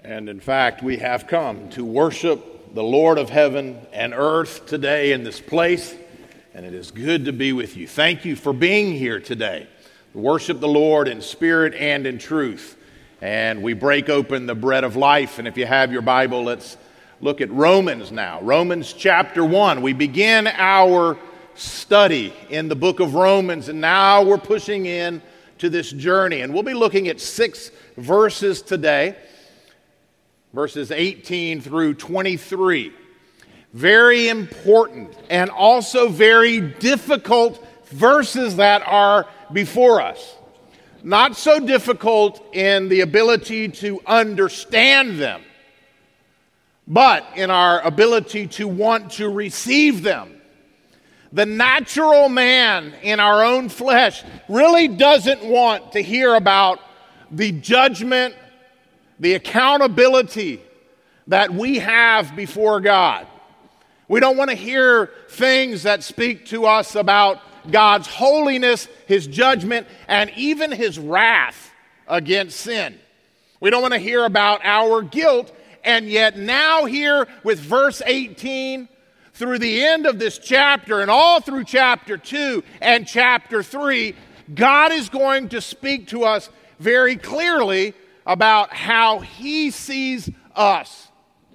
And in fact, we have come to worship the Lord of heaven and earth today in this place, and it is good to be with you. Thank you for being here today. Worship the Lord in spirit and in truth. And we break open the bread of life. And if you have your Bible, let's look at Romans now. Romans chapter 1. We begin our study in the book of Romans, and now we're pushing in to this journey. And we'll be looking at 6 verses today. Verses 18 through 23. Very important and also very difficult verses that are before us. Not so difficult in the ability to understand them, but in our ability to want to receive them. The natural man in our own flesh really doesn't want to hear about the judgment, the accountability that we have before God. We don't want to hear things that speak to us about God's holiness, His judgment, and even His wrath against sin. We don't want to hear about our guilt, and yet now here with verse 18 through the end of this chapter and all through chapter 2 and chapter 3, God is going to speak to us very clearly about how He sees us.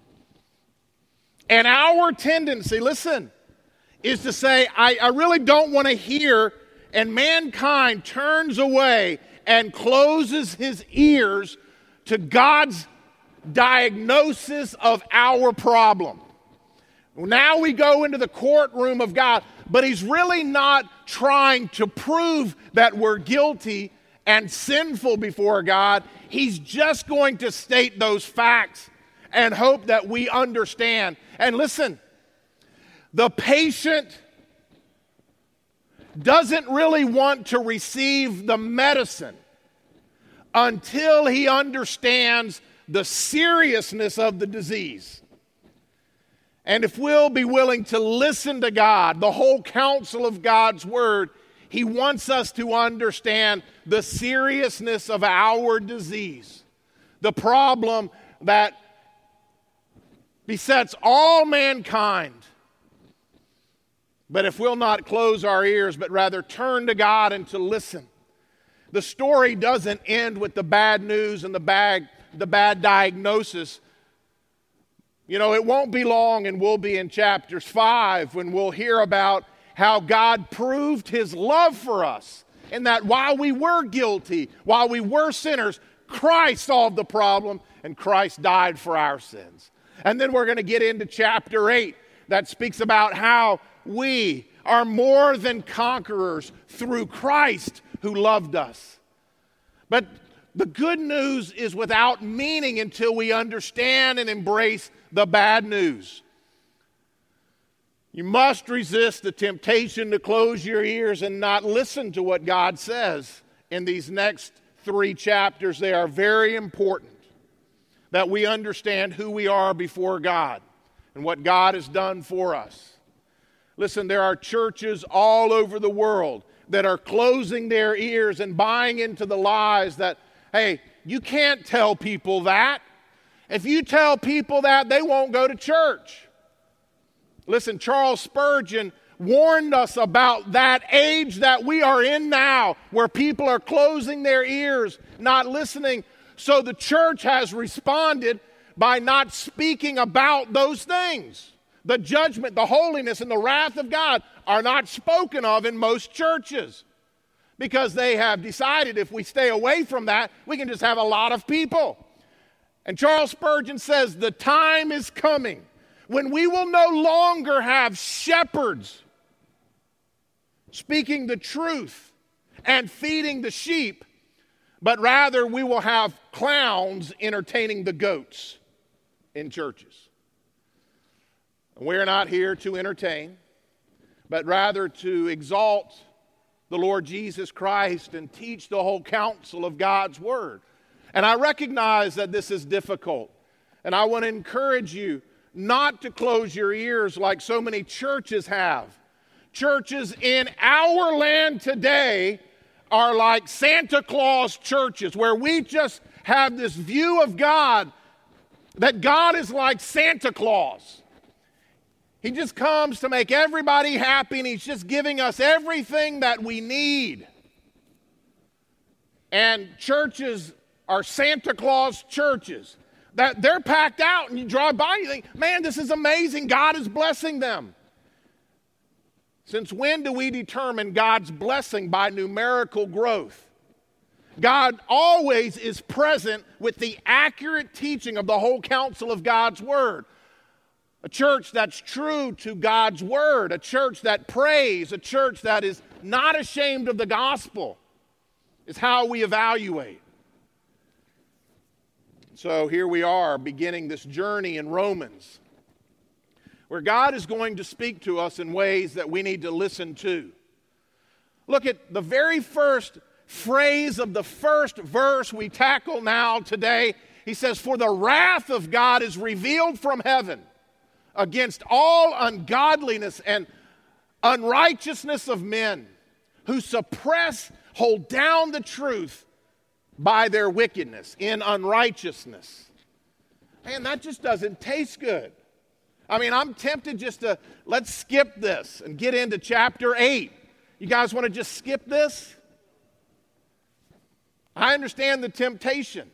And our tendency, listen, is to say, I really don't want to hear, and mankind turns away and closes his ears to God's diagnosis of our problem. Now we go into the courtroom of God, but He's really not trying to prove that we're guilty and sinful before God. He's just going to state those facts and hope that we understand. And listen, the patient doesn't really want to receive the medicine until he understands the seriousness of the disease. And if we'll be willing to listen to God, the whole counsel of God's Word, He wants us to understand the seriousness of our disease, the problem that besets all mankind. But if we'll not close our ears, but rather turn to God and to listen, the story doesn't end with the bad news and the bad diagnosis. You know, it won't be long, and we'll be in chapters 5 when we'll hear about how God proved His love for us, and that while we were guilty, while we were sinners, Christ solved the problem, and Christ died for our sins. And then we're going to get into chapter 8 that speaks about how we are more than conquerors through Christ who loved us. But the good news is without meaning until we understand and embrace the bad news. You must resist the temptation to close your ears and not listen to what God says in these next 3 chapters. They are very important that we understand who we are before God and what God has done for us. Listen, there are churches all over the world that are closing their ears and buying into the lies that, hey, you can't tell people that. If you tell people that, they won't go to church. Listen, Charles Spurgeon warned us about that age that we are in now, where people are closing their ears, not listening. So the church has responded by not speaking about those things. The judgment, the holiness, and the wrath of God are not spoken of in most churches because they have decided if we stay away from that, we can just have a lot of people. And Charles Spurgeon says, the time is coming when we will no longer have shepherds speaking the truth and feeding the sheep, but rather we will have clowns entertaining the goats in churches. We're not here to entertain, but rather to exalt the Lord Jesus Christ and teach the whole counsel of God's Word. And I recognize that this is difficult, and I want to encourage you not to close your ears like so many churches have. Churches in our land today are like Santa Claus churches, where we just have this view of God That God is like Santa Claus. He just comes to make everybody happy, and he's just giving us everything that we need. And churches are Santa Claus churches. That they're packed out, and you drive by and you think, man, this is amazing. God is blessing them. Since when do we determine God's blessing by numerical growth? God always is present with the accurate teaching of the whole counsel of God's Word. A church that's true to God's Word, a church that prays, a church that is not ashamed of the gospel is how we evaluate. So here we are beginning this journey in Romans, where God is going to speak to us in ways that we need to listen to. Look at the very first phrase of the first verse we tackle now today. He says, "For the wrath of God is revealed from heaven against all ungodliness and unrighteousness of men who suppress, hold down the truth by their wickedness," in unrighteousness. Man, that just doesn't taste good. I mean, I'm tempted just to, let's skip this and get into chapter 8. You guys want to just skip this? I understand the temptation.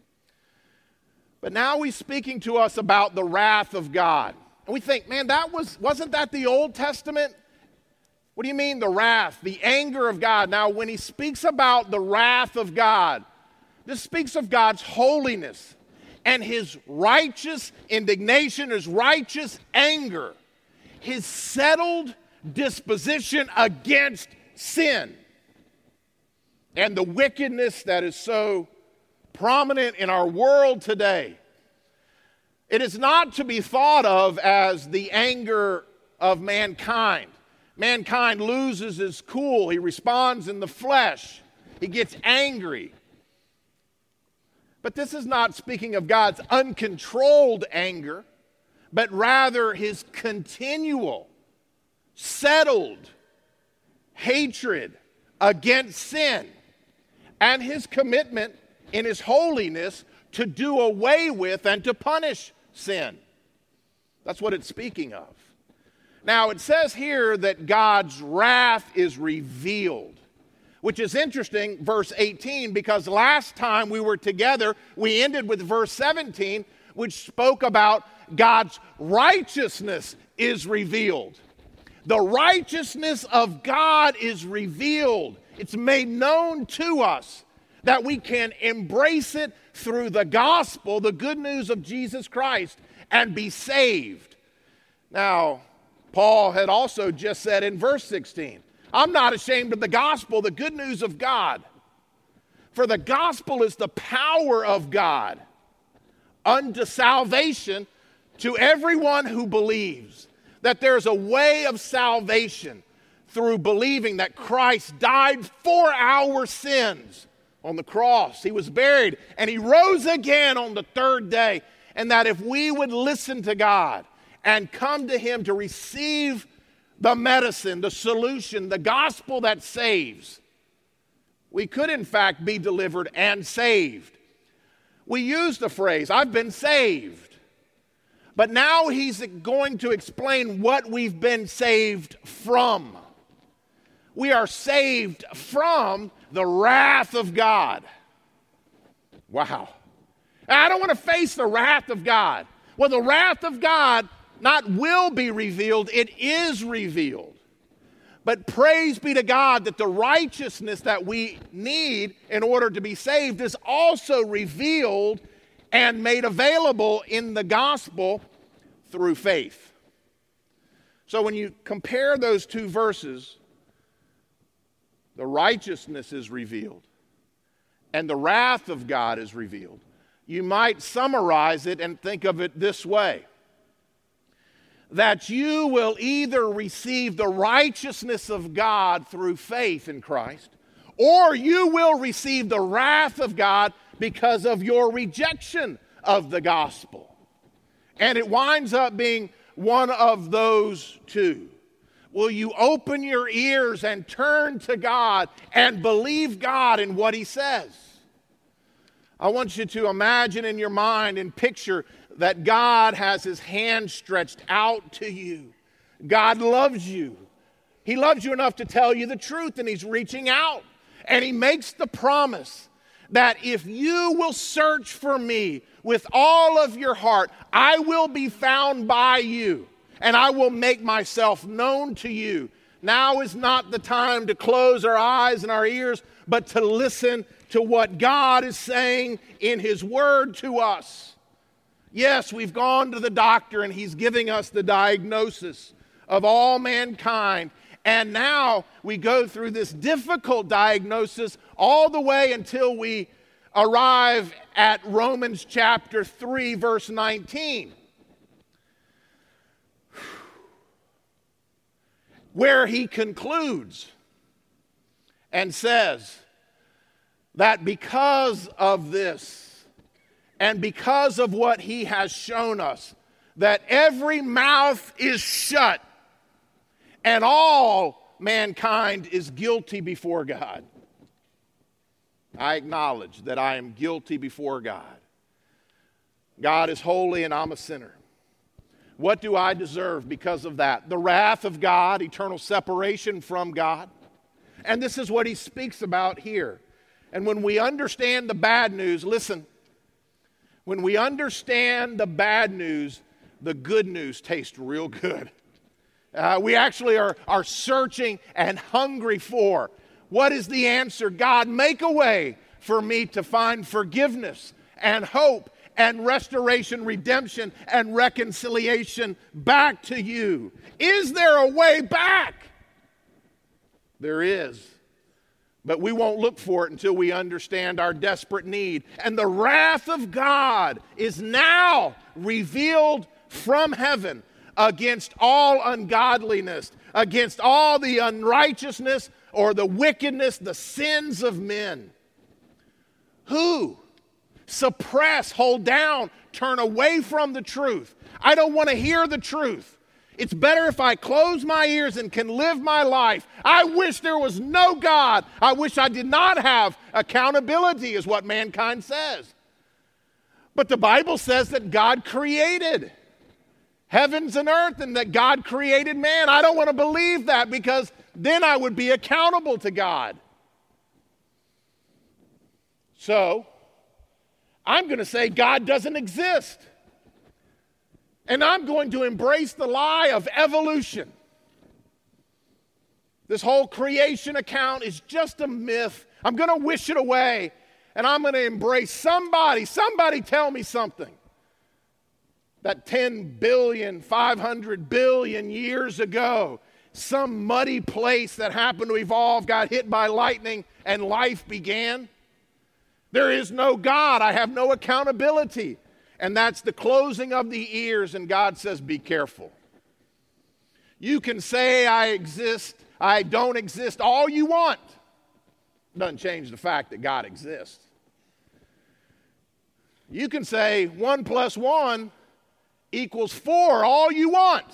But now he's speaking to us about the wrath of God. And we think, man, wasn't that the Old Testament? What do you mean the wrath, the anger of God? Now, when he speaks about the wrath of God, this speaks of God's holiness and his righteous indignation, his righteous anger, his settled disposition against sin, and the wickedness that is so prominent in our world today. It is not to be thought of as the anger of mankind. Mankind loses his cool. He responds in the flesh. He gets angry. But this is not speaking of God's uncontrolled anger, but rather his continual, settled hatred against sin and his commitment in his holiness to do away with and to punish sin. That's what it's speaking of. Now, it says here that God's wrath is revealed, which is interesting, verse 18, because last time we were together, we ended with verse 17, which spoke about God's righteousness is revealed. The righteousness of God is revealed. It's made known to us that we can embrace it through the gospel, the good news of Jesus Christ, and be saved. Now, Paul had also just said in verse 16, I'm not ashamed of the gospel, the good news of God. For the gospel is the power of God unto salvation to everyone who believes. That there's a way of salvation through believing that Christ died for our sins on the cross. He was buried and he rose again on the third day. And that if we would listen to God and come to him to receive the medicine, the solution, the gospel that saves, we could in fact be delivered and saved. We use the phrase, I've been saved. But now he's going to explain what we've been saved from. We are saved from the wrath of God. Wow. I don't want to face the wrath of God. Well, the wrath of God not will be revealed, it is revealed. But praise be to God that the righteousness that we need in order to be saved is also revealed and made available in the gospel through faith. So when you compare those two verses, the righteousness is revealed and the wrath of God is revealed. You might summarize it and think of it this way: that you will either receive the righteousness of God through faith in Christ, or you will receive the wrath of God because of your rejection of the gospel. And it winds up being one of those two. Will you open your ears and turn to God and believe God in what he says? I want you to imagine in your mind and picture that God has his hand stretched out to you. God loves you. He loves you enough to tell you the truth, and he's reaching out. And he makes the promise that if you will search for me with all of your heart, I will be found by you, and I will make myself known to you. Now is not the time to close our eyes and our ears, but to listen to what God is saying in his word to us. Yes, we've gone to the doctor, and he's giving us the diagnosis of all mankind. And now we go through this difficult diagnosis all the way until we arrive at Romans chapter 3, verse 19. Where he concludes and says that because of this and because of what he has shown us, that every mouth is shut and all mankind is guilty before God. I acknowledge that I am guilty before God. God is holy and I'm a sinner. What do I deserve because of that? The wrath of God, eternal separation from God. And this is what he speaks about here. And when we understand the bad news, listen, when we understand the bad news, the good news tastes real good. We actually are searching and hungry for. What is the answer? God, make a way for me to find forgiveness and hope and restoration, redemption, and reconciliation back to you. Is there a way back? There is. But we won't look for it until we understand our desperate need. And the wrath of God is now revealed from heaven against all ungodliness, against all the unrighteousness or the wickedness, the sins of men. Who suppress, hold down, turn away from the truth. I don't want to hear the truth. It's better if I close my ears and can live my life. I wish there was no God. I wish I did not have accountability, is what mankind says. But the Bible says that God created heavens and earth and that God created man. I don't want to believe that because then I would be accountable to God. So, I'm going to say God doesn't exist. And I'm going to embrace the lie of evolution. This whole creation account is just a myth. I'm going to wish it away. And I'm going to embrace somebody tell me something. That 10 billion, 500 billion years ago, some muddy place that happened to evolve got hit by lightning and life began. There is no God. I have no accountability. And that's the closing of the ears, and God says, be careful. You can say I exist, I don't exist, all you want. Doesn't change the fact that God exists. You can say 1 + 1 = 4, all you want.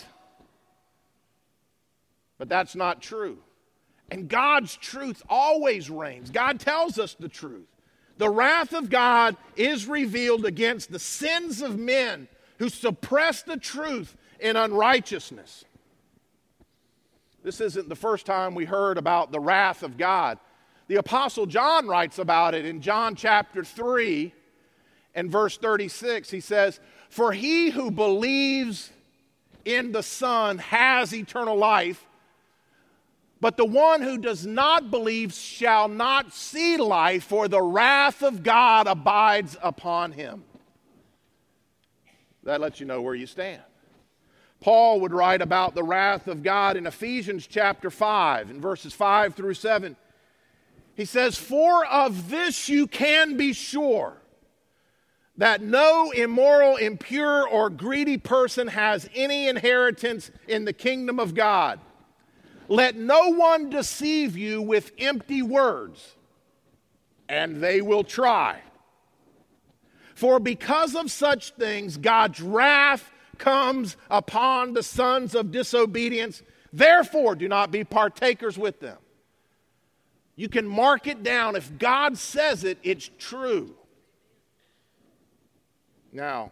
But that's not true. And God's truth always reigns. God tells us the truth. The wrath of God is revealed against the sins of men who suppress the truth in unrighteousness. This isn't the first time we heard about the wrath of God. The Apostle John writes about it in John chapter 3 and verse 36. He says, "For he who believes in the Son has eternal life, but the one who does not believe shall not see life, for the wrath of God abides upon him." That lets you know where you stand. Paul would write about the wrath of God in Ephesians chapter 5, in verses 5 through 7. He says, "For of this you can be sure, that no immoral, impure, or greedy person has any inheritance in the kingdom of God. Let no one deceive you with empty words, and they will try. For because of such things, God's wrath comes upon the sons of disobedience. Therefore, do not be partakers with them." You can mark it down. If God says it, it's true. Now,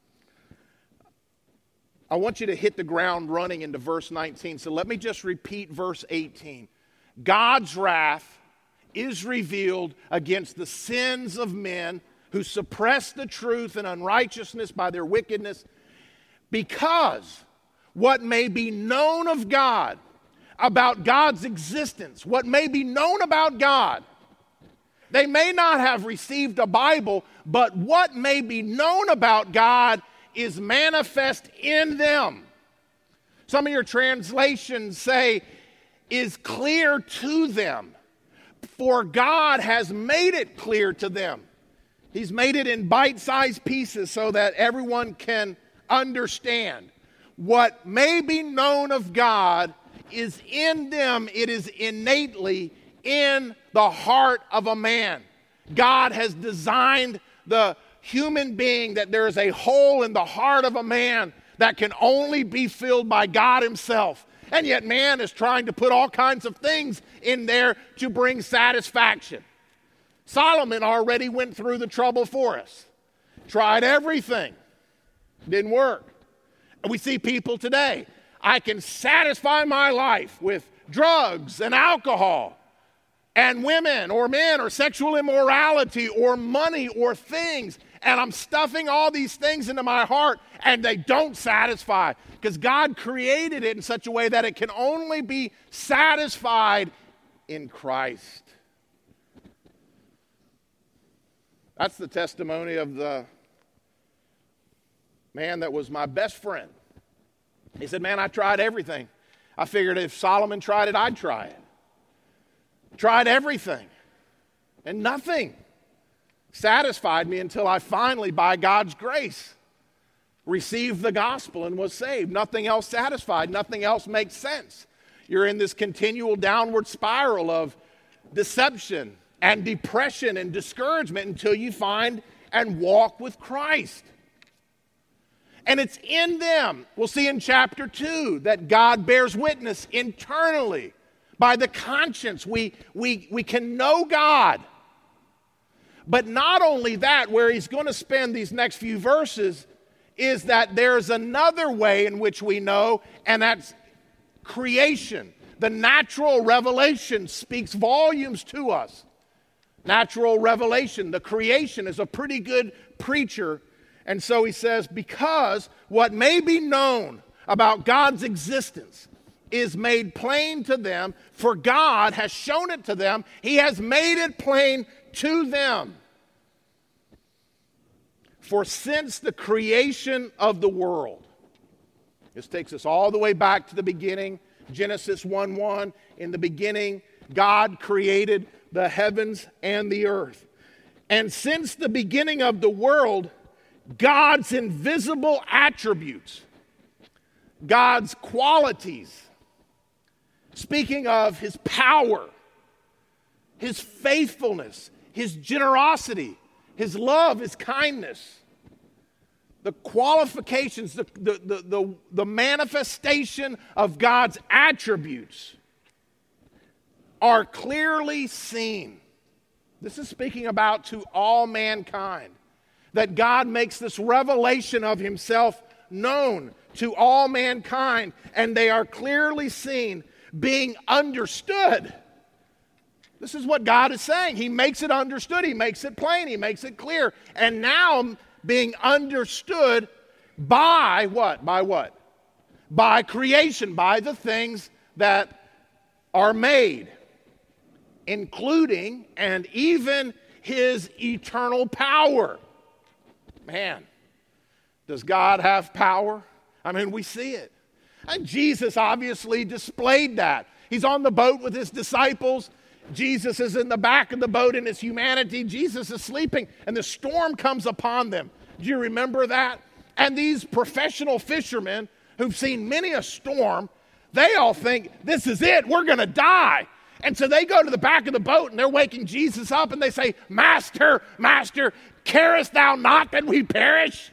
I want you to hit the ground running into verse 19. So let me just repeat verse 18. God's wrath is revealed against the sins of men who suppress the truth and unrighteousness by their wickedness, because what may be known of God, about God's existence, what may be known about God, they may not have received a Bible, but what may be known about God is manifest in them. Some of your translations say, is clear to them, for God has made it clear to them. He's made it in bite-sized pieces so that everyone can understand. What may be known of God is in them. It is innately in the heart of a man. God has designed the human being that there is a hole in the heart of a man that can only be filled by God himself. And yet man is trying to put all kinds of things in there to bring satisfaction. Solomon already went through the trouble for us. Tried everything. Didn't work. And we see people today. I can satisfy my life with drugs and alcohol and women or men or sexual immorality or money or things. And I'm stuffing all these things into my heart and they don't satisfy, because God created it in such a way that it can only be satisfied in Christ. That's the testimony of the man that was my best friend. He said, man, I tried everything. I figured if Solomon tried it, I'd try it. Tried everything. And nothing satisfied me until I finally, by God's grace, received the gospel and was saved. Nothing else satisfied. Nothing else makes sense. You're in this continual downward spiral of deception and depression and discouragement until you find and walk with Christ. And it's in them, we'll see in chapter 2, that God bears witness internally. By the conscience, we can know God. But not only that, where he's going to spend these next few verses, is that there's another way in which we know, and that's creation. The natural revelation speaks volumes to us. Natural revelation, the creation, is a pretty good preacher. And so he says, because what may be known about God's existence is made plain to them, for God has shown it to them. He has made it plain to them. For since the creation of the world, this takes us all the way back to the beginning, Genesis 1:1, in the beginning, God created the heavens and the earth. And since the beginning of the world, God's invisible attributes, God's qualities, speaking of his power, his faithfulness, his generosity, his love, his kindness, the qualifications, the manifestation of God's attributes are clearly seen. This is speaking about to all mankind, that God makes this revelation of himself known to all mankind, and they are clearly seen, being understood. This is what God is saying. He makes it understood. He makes it plain. He makes it clear. And now being understood by what? By what? By creation, by the things that are made, including and even his eternal power. Man, does God have power? I mean, we see it. And Jesus obviously displayed that. He's on the boat with his disciples. Jesus is in the back of the boat in his humanity. Jesus is sleeping, and the storm comes upon them. Do you remember that? And these professional fishermen who've seen many a storm, they all think, this is it, we're going to die. And so they go to the back of the boat, and they're waking Jesus up, and they say, Master, Master, carest thou not that we perish?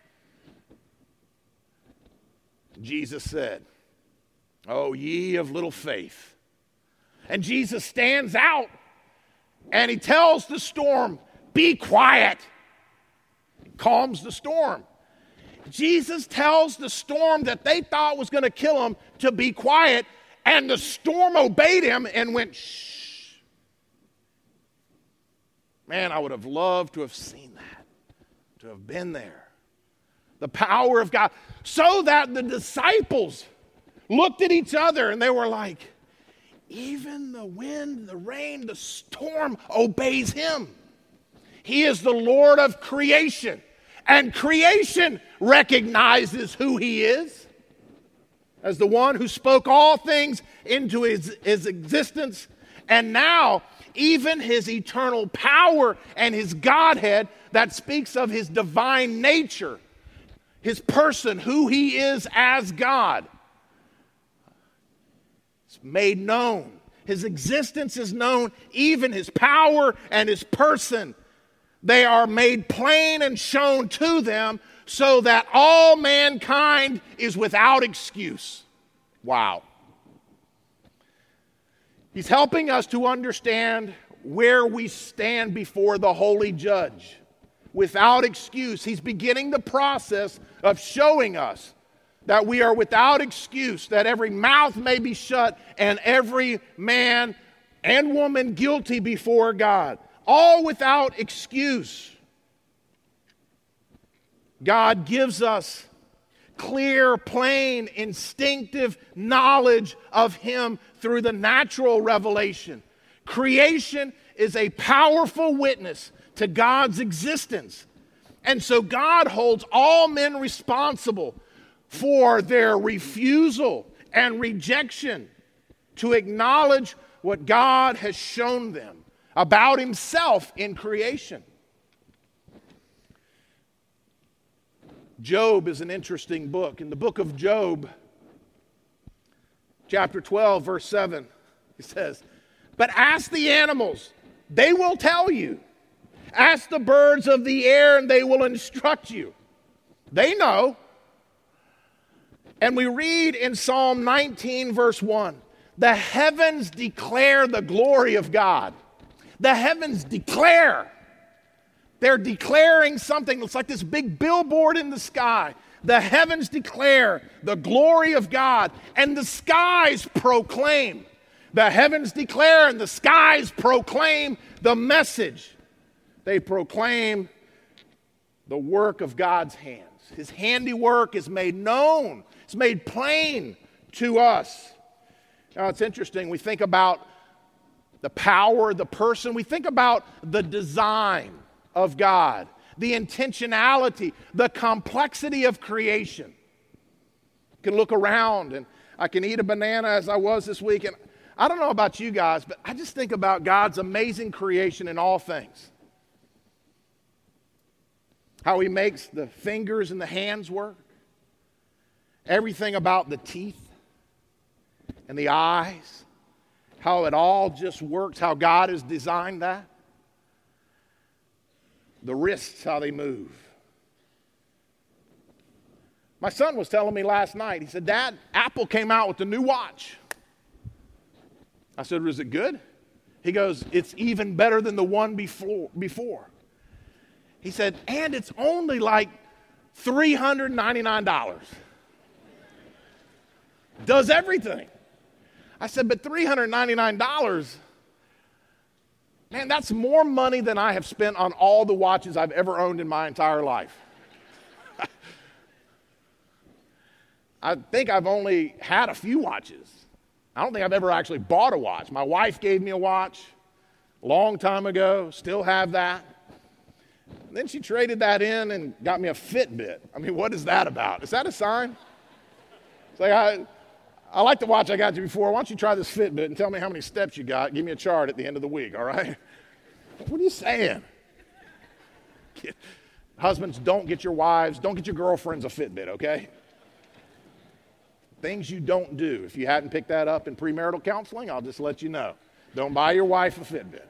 Jesus said, oh, ye of little faith. And Jesus stands out and he tells the storm, be quiet. calms the storm. Jesus tells the storm that they thought was going to kill him to be quiet, and the storm obeyed him and went, shh. Man, I would have loved to have seen that, to have been there. The power of God. So that the disciples looked at each other and they were like, even the wind, the rain, the storm obeys him. He is the Lord of creation. And creation recognizes who he is as the one who spoke all things into his existence. And now, even his eternal power and his Godhead that speaks of his divine nature, his person, who he is as God, it's made known. His existence is known, even his power and his person. They are made plain and shown to them so that all mankind is without excuse. Wow. He's helping us to understand where we stand before the holy judge. Without excuse. He's beginning the process of showing us that we are without excuse, that every mouth may be shut and every man and woman guilty before God. All without excuse. God gives us clear, plain, instinctive knowledge of him through the natural revelation. Creation is a powerful witness to God's existence. And so God holds all men responsible for their refusal and rejection to acknowledge what God has shown them about himself in creation. Job is an interesting book. In the book of Job, chapter 12, verse 7, he says, "But ask the animals, they will tell you. Ask the birds of the air, and they will instruct you." They know. And we read in Psalm 19, verse 1, "The heavens declare the glory of God." The heavens declare. They're declaring something. It's like this big billboard in the sky. The heavens declare the glory of God, and the skies proclaim. The heavens declare, and the skies proclaim the message. They proclaim the work of God's hands. His handiwork is made known. It's made plain to us. Now, it's interesting. We think about the power, the person. We think about the design of God, the intentionality, the complexity of creation. You can look around, and I can eat a banana as I was this week. And I don't know about you guys, but I just think about God's amazing creation in all things. How he makes the fingers and the hands work. Everything about the teeth and the eyes. How it all just works, how God has designed that. The wrists, how they move. My son was telling me last night, he said, "Dad, Apple came out with the new watch." I said, "Was it good?" He goes, "It's even better than the one before. He said, "And it's only like $399. Does everything." I said, "But $399, man, that's more money than I have spent on all the watches I've ever owned in my entire life." I think I've only had a few watches. I don't think I've ever actually bought a watch. My wife gave me a watch a long time ago, still have that. And then she traded that in and got me a Fitbit. I mean, what is that about? Is that a sign? It's like, I like the watch I got you before. Why don't you try this Fitbit and tell me how many steps you got? Give me a chart at the end of the week, all right? What are you saying? Husbands, don't get your girlfriends a Fitbit, okay? Things you don't do. If you hadn't picked that up in premarital counseling, I'll just let you know. Don't buy your wife a Fitbit.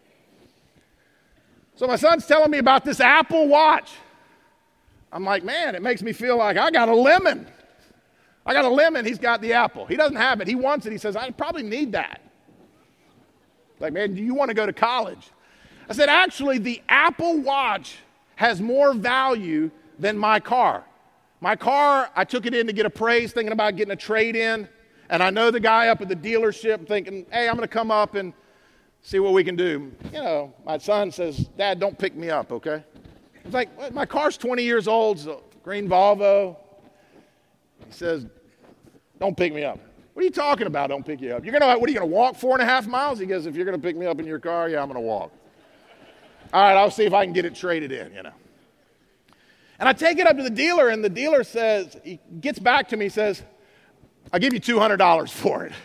So my son's telling me about this Apple Watch. I'm like, man, it makes me feel like I got a lemon. He's got the Apple. He doesn't have it. He wants it. He says, "I probably need that." Like, man, do you want to go to college? I said, actually, the Apple Watch has more value than my car. My car, I took it in to get appraised, thinking about getting a trade-in. And I know the guy up at the dealership thinking, hey, I'm going to come up and see what we can do. You know, my son says, Dad, don't pick me up, okay? It's like, well, my car's 20 years old, it's a green Volvo. He says, don't pick me up. What are you talking about, don't pick you up? What are you going to walk 4.5 miles? He goes, if you're going to pick me up in your car, yeah, I'm going to walk. All right, I'll see if I can get it traded in, you know. And I take it up to the dealer, and the dealer says, he gets back to me, says, I'll give you $200 for it.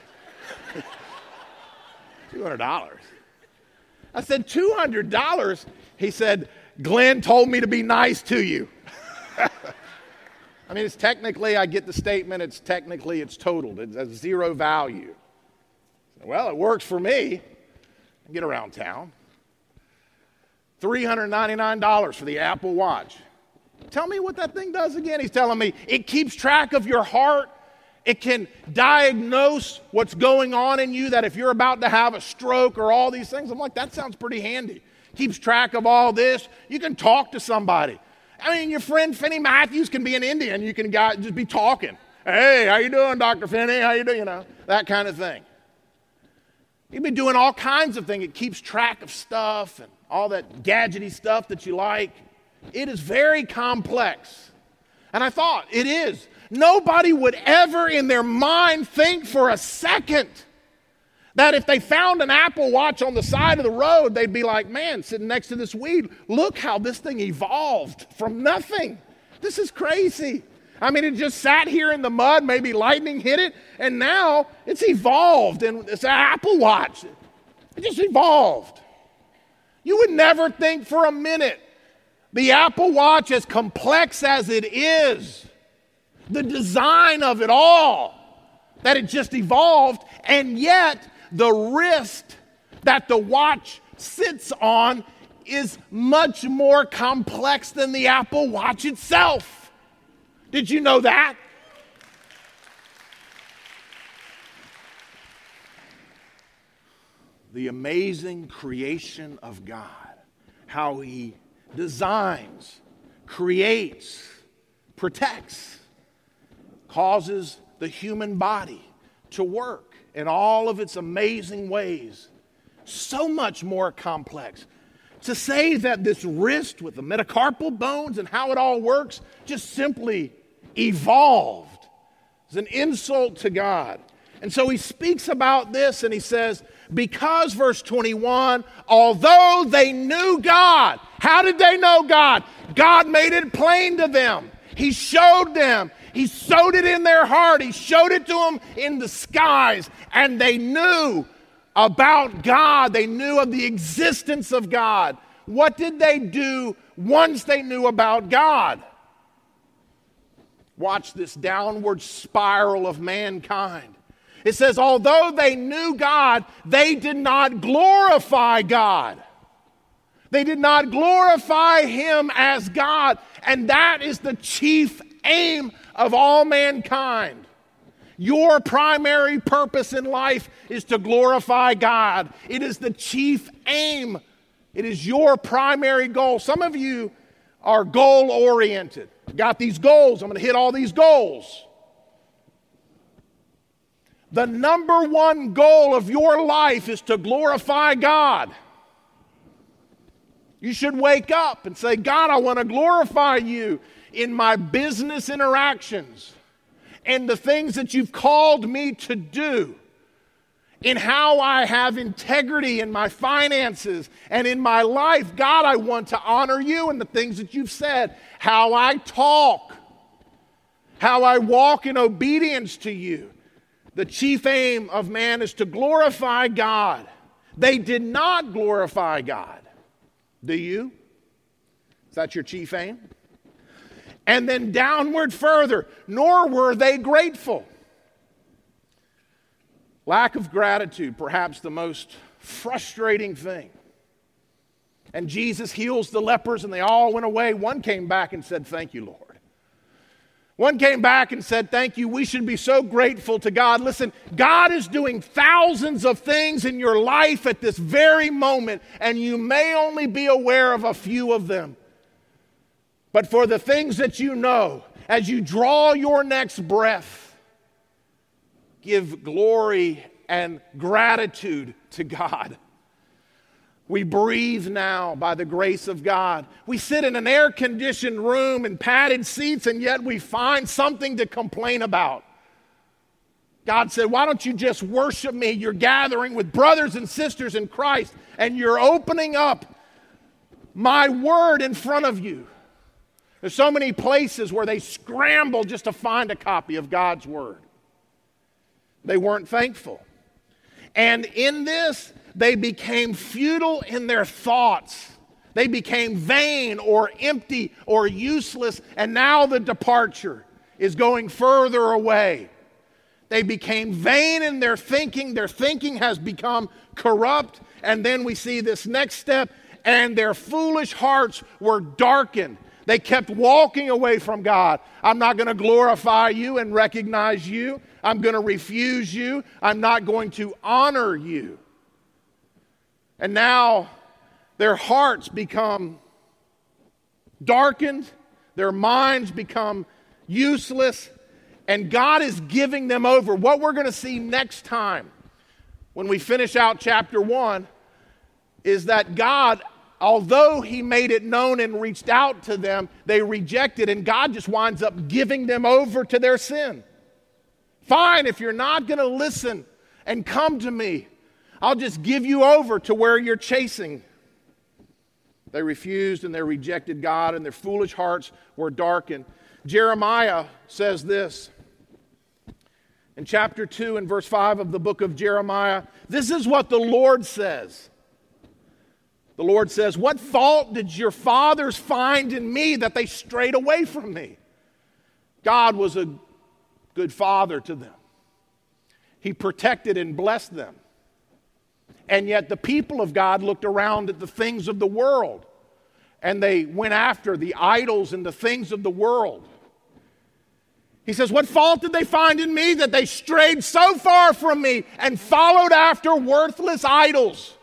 $200. I said, $200? He said, Glenn told me to be nice to you. I mean, it's technically, I get the statement, it's totaled. It's at zero value. Well, it works for me. I get around town. $399 for the Apple Watch. Tell me what that thing does again. He's telling me it keeps track of your heart. It can diagnose what's going on in you, that if you're about to have a stroke or all these things. I'm like, that sounds pretty handy. Keeps track of all this. You can talk to somebody. I mean, your friend Finney Matthews can be in India and you can just be talking. Hey, how you doing, Dr. Finney? How you doing? You know, that kind of thing. You can be doing all kinds of things. It keeps track of stuff and all that gadgety stuff that you like. It is very complex. And I thought, it is. Nobody would ever in their mind think for a second that if they found an Apple Watch on the side of the road, they'd be like, man, sitting next to this weed, look how this thing evolved from nothing. This is crazy. I mean, it just sat here in the mud, maybe lightning hit it, and now it's evolved, and it's an Apple Watch. It just evolved. You would never think for a minute the Apple Watch, as complex as it is, the design of it all, that it just evolved, and yet the wrist that the watch sits on is much more complex than the Apple Watch itself. Did you know that? The amazing creation of God, how He designs, creates, protects, causes the human body to work in all of its amazing ways. So much more complex. To say that this wrist with the metacarpal bones and how it all works just simply evolved is an insult to God. And so he speaks about this and he says, because, verse 21, although they knew God, how did they know God? God made it plain to them. He showed them. He sowed it in their heart. He showed it to them in the skies. And they knew about God. They knew of the existence of God. What did they do once they knew about God? Watch this downward spiral of mankind. It says, although they knew God, they did not glorify God. They did not glorify Him as God. And that is the chief aim of all mankind. Your primary purpose in life is to glorify God. It is the chief aim. It is your primary goal. Some of you are goal-oriented. Got these goals. I'm going to hit all these goals. The number one goal of your life is to glorify God. You should wake up and say, God, I want to glorify you in my business interactions and the things that you've called me to do, in how I have integrity in my finances and in my life. God, I want to honor you in the things that you've said, how I talk, how I walk in obedience to you. The chief aim of man is to glorify God. They did not glorify God. Do you? Is that your chief aim? And then downward further, nor were they grateful. Lack of gratitude, perhaps the most frustrating thing. And Jesus heals the lepers and they all went away. One came back and said, thank you, Lord. One came back and said, thank you, we should be so grateful to God. Listen, God is doing thousands of things in your life at this very moment, and you may only be aware of a few of them. but for the things that you know, as you draw your next breath, give glory and gratitude to God. We breathe now by the grace of God. We sit in an air-conditioned room and padded seats, and yet we find something to complain about. God said, why don't you just worship me? You're gathering with brothers and sisters in Christ, and you're opening up my word in front of you. There's so many places where they scramble just to find a copy of God's word. They weren't thankful. And in this, they became futile in their thoughts. They became vain or empty or useless, and now the departure is going further away. They became vain in their thinking. Their thinking has become corrupt. And then we see this next step, and their foolish hearts were darkened. They kept walking away from God. I'm not going to glorify you and recognize you. I'm going to refuse you. I'm not going to honor you. And now their hearts become darkened. Their minds become useless. And God is giving them over. What we're going to see next time when we finish out chapter 1 is that God, although he made it known and reached out to them, they rejected, and God just winds up giving them over to their sin. Fine, if you're not going to listen and come to me, I'll just give you over to where you're chasing. They refused and they rejected God, and their foolish hearts were darkened. Jeremiah says this in chapter 2 and verse 5 of the book of Jeremiah. This is what the Lord says. The Lord says, what fault did your fathers find in me that they strayed away from me? God was a good father to them. He protected and blessed them. And yet the people of God looked around at the things of the world, and they went after the idols and the things of the world. He says, what fault did they find in me that they strayed so far from me and followed after worthless idols?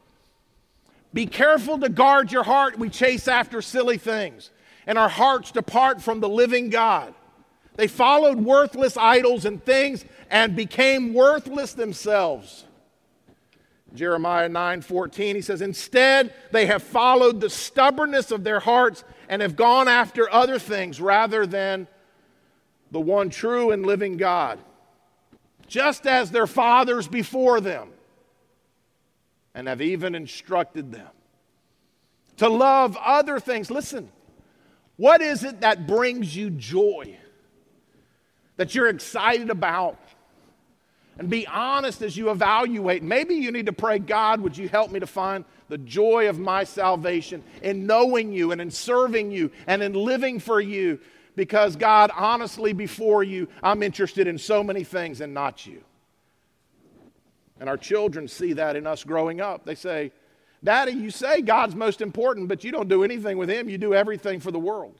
Be careful to guard your heart. We chase after silly things, and our hearts depart from the living God. They followed worthless idols and things and became worthless themselves. Jeremiah 9:14, he says, instead they have followed the stubbornness of their hearts and have gone after other things rather than the one true and living God, just as their fathers before them, and have even instructed them to love other things. Listen, what is it that brings you joy, that you're excited about? And be honest as you evaluate. Maybe you need to pray, God, would you help me to find the joy of my salvation in knowing you and in serving you and in living for you? Because God, honestly, before you, I'm interested in so many things and not you. And our children see that in us growing up. They say, Daddy, you say God's most important, but you don't do anything with him. You do everything for the world.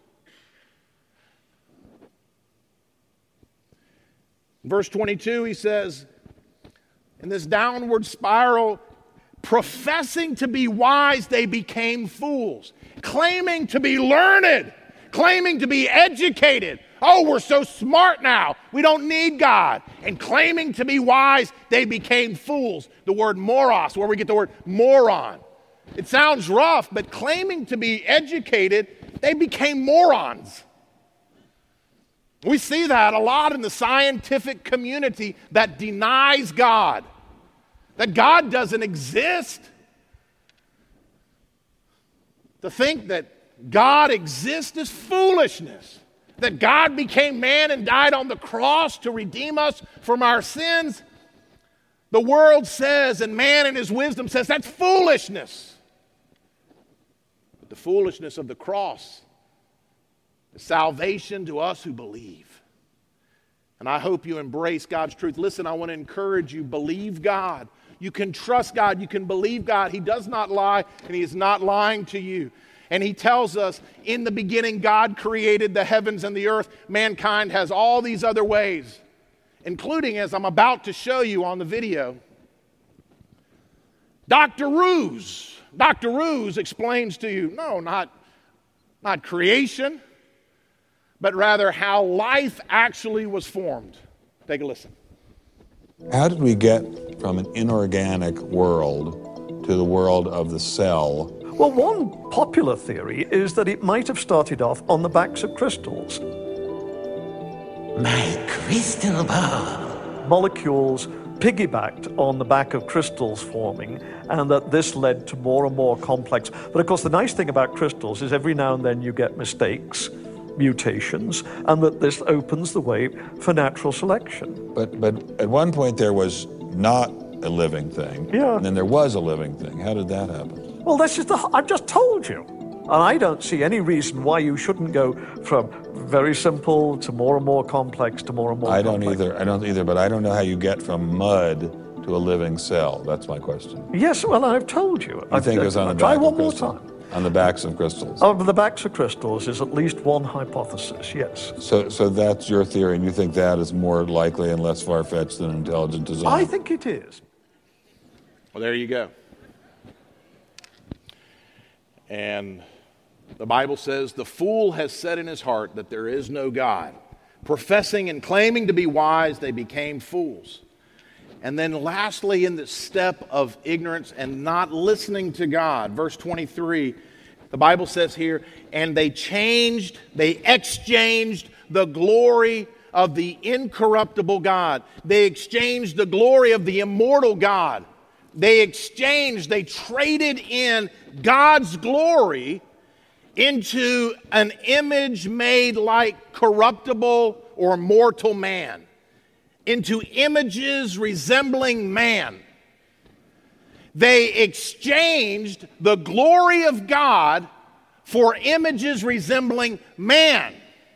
Verse 22, he says, in this downward spiral, professing to be wise, they became fools. Claiming to be learned, claiming to be educated. Oh, we're so smart now. We don't need God. And claiming to be wise, they became fools. The word moros, where we get the word moron. It sounds rough, but claiming to be educated, they became morons. We see that a lot in the scientific community that denies God, that God doesn't exist. To think that God exists is foolishness. That God became man and died on the cross to redeem us from our sins, the world says, and man in his wisdom says, that's foolishness. But the foolishness of the cross is salvation to us who believe. And I hope you embrace God's truth. Listen, I want to encourage you, believe God. You can trust God. You can believe God. He does not lie, and he is not lying to you. And he tells us, in the beginning, God created the heavens and the earth. Mankind has all these other ways, including, as I'm about to show you on the video, Dr. Ruse. Dr. Ruse explains to you, no, not creation. but rather how life actually was formed. Take a listen. How did we get from an inorganic world to the world of the cell? Well, one popular theory is that it might have started off on the backs of crystals. My crystal ball. Molecules piggybacked on the back of crystals forming, and that this led to more and more complex. But of course, the nice thing about crystals is every now and then you get mistakes, mutations, and that this opens the way for natural selection. But at one point there was not a living thing, Yeah. and then there was a living thing. How did that happen? Well, this is I've just told you. And I don't see any reason why you shouldn't go from very simple to more and more complex to more and more I complex. don't either, but I don't know how you get from mud to a living cell. That's my question. Yes, well, I've told you. I think it was on the Try back one of more crystal. time. On the backs of crystals. Of the backs of crystals is at least one hypothesis, yes. So that's your theory, and you think that is more likely and less far-fetched than intelligent design? I think it is. Well, there you go. And the Bible says, the fool has said in his heart that there is no God. Professing and claiming to be wise, they became fools. And then lastly, in the step of ignorance and not listening to God, verse 23, the Bible says here, and they exchanged the glory of the incorruptible God. They exchanged the glory of the immortal God. They traded in God's glory into an image made like corruptible or mortal man, into images resembling man. They exchanged the glory of God for images resembling man.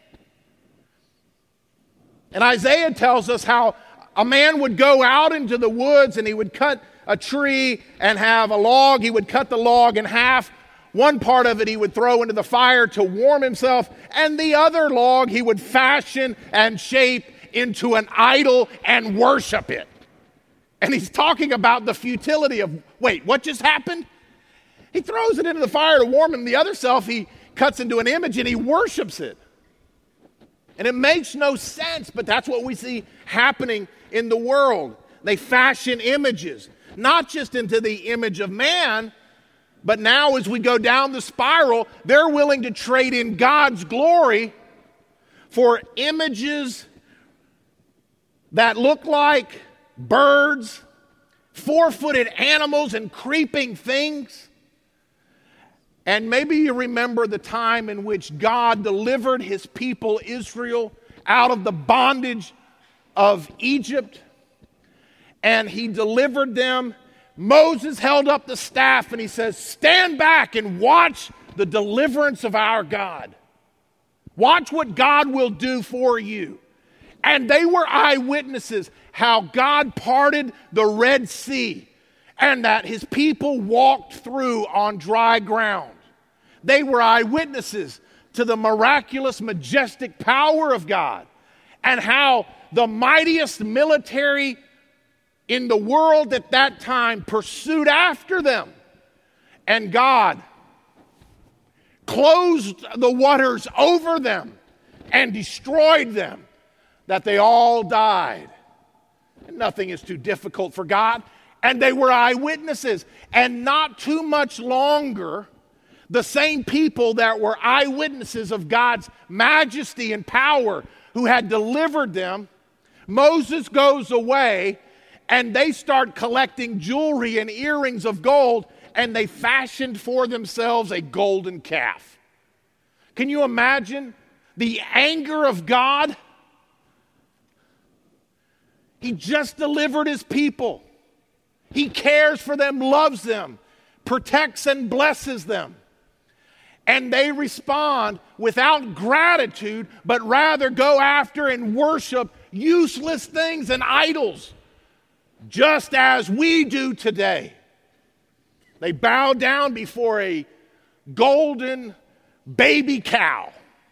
And Isaiah tells us how a man would go out into the woods and he would cut a tree and have a log. He would cut the log in half. One part of it he would throw into the fire to warm himself, and the other log he would fashion and shape into an idol and worship it. And he's talking about the futility of, wait, what just happened? He throws it into the fire to warm him. The other self he cuts into an image and he worships it. And it makes no sense, but that's what we see happening in the world. They fashion images, not just into the image of man, but now as we go down the spiral, they're willing to trade in God's glory for images that look like birds, four-footed animals, and creeping things. And maybe you remember the time in which God delivered his people Israel out of the bondage of Egypt. And he delivered them. Moses held up the staff and he says, stand back and watch the deliverance of our God. Watch what God will do for you. And they were eyewitnesses how God parted the Red Sea and that his people walked through on dry ground. They were eyewitnesses to the miraculous, majestic power of God and how the mightiest military in the world at that time pursued after them. And God closed the waters over them and destroyed them, that they all died. And nothing is too difficult for God. And they were eyewitnesses. And not too much longer, the same people that were eyewitnesses of God's majesty and power who had delivered them, Moses goes away and they start collecting jewelry and earrings of gold, and they fashioned for themselves a golden calf. Can you imagine the anger of God? He just delivered his people. He cares for them, loves them, protects and blesses them. And they respond without gratitude, but rather go after and worship useless things and idols, just as we do today. They bow down before a golden baby cow.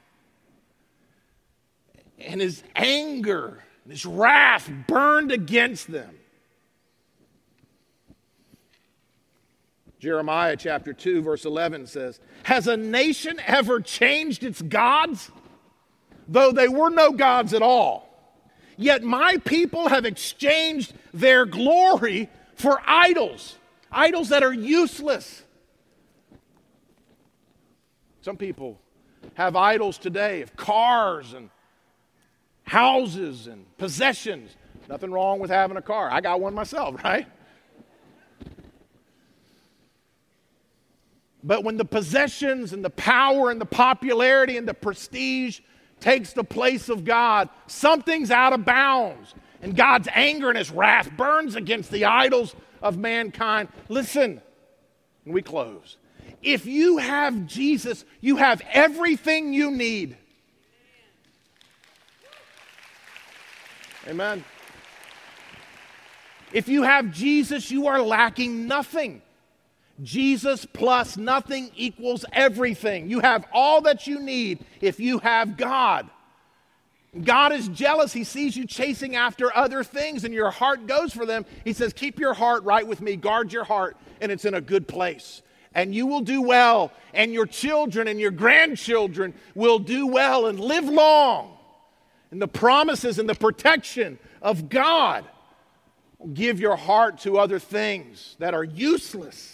And his anger, his wrath burned against them. Jeremiah chapter 2 verse 11 says, has a nation ever changed its gods? though they were no gods at all. Yet my people have exchanged their glory for idols, idols that are useless. Some people have idols today of cars and houses and possessions. Nothing wrong with having a car. I got one myself, right? But when the possessions and the power and the popularity and the prestige takes the place of God, something's out of bounds. And God's anger and his wrath burns against the idols of mankind. Listen, and we close. If you have Jesus, you have everything you need. Amen. If you have Jesus, you are lacking nothing. Jesus plus nothing equals everything. You have all that you need if you have God. God is jealous. He sees you chasing after other things and your heart goes for them. He says, keep your heart right with me. Guard your heart and it's in a good place. And you will do well, and your children and your grandchildren will do well and live long. And the promises and the protection of God will give your heart to other things that are useless.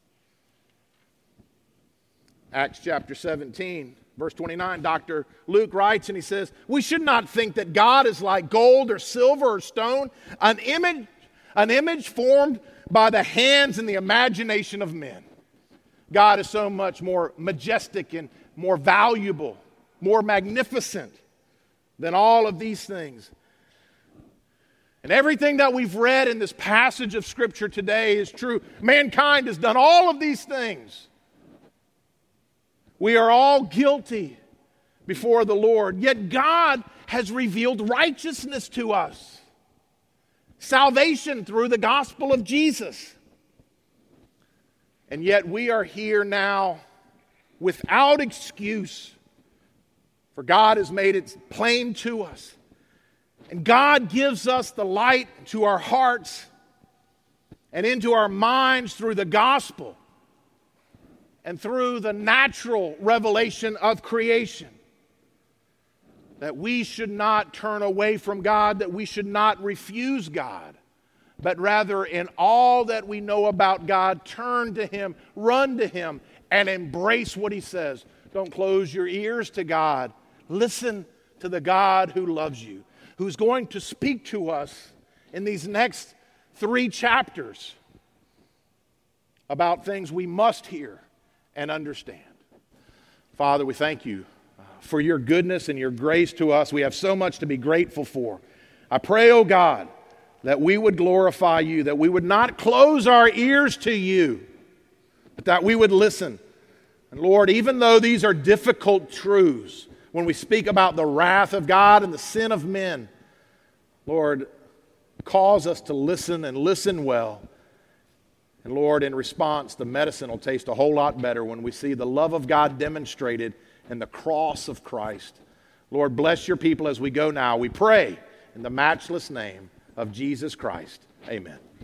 Acts chapter 17, verse 29, Dr. Luke writes and he says, we should not think that God is like gold or silver or stone, an image formed by the hands and the imagination of men. God is so much more majestic and more valuable, more magnificent than all of these things. And everything that we've read in this passage of Scripture today is true. Mankind has done all of these things. We are all guilty before the Lord, yet God has revealed righteousness to us. Salvation through the gospel of Jesus. And yet we are here now without excuse, for God has made it plain to us. And God gives us the light to our hearts and into our minds through the gospel and through the natural revelation of creation. That we should not turn away from God, that we should not refuse God, but rather in all that we know about God, turn to Him, run to Him, and embrace what He says. Don't close your ears to God. Listen to the God who loves you, who's going to speak to us in these next 3 chapters about things we must hear and understand. Father, we thank you for your goodness and your grace to us. We have so much to be grateful for. I pray, oh God, that we would glorify you, that we would not close our ears to you, but that we would listen. And Lord, even though these are difficult truths, when we speak about the wrath of God and the sin of men, Lord, cause us to listen and listen well. And Lord, in response, the medicine will taste a whole lot better when we see the love of God demonstrated in the cross of Christ. Lord, bless your people as we go now. We pray in the matchless name of Jesus Christ. Amen.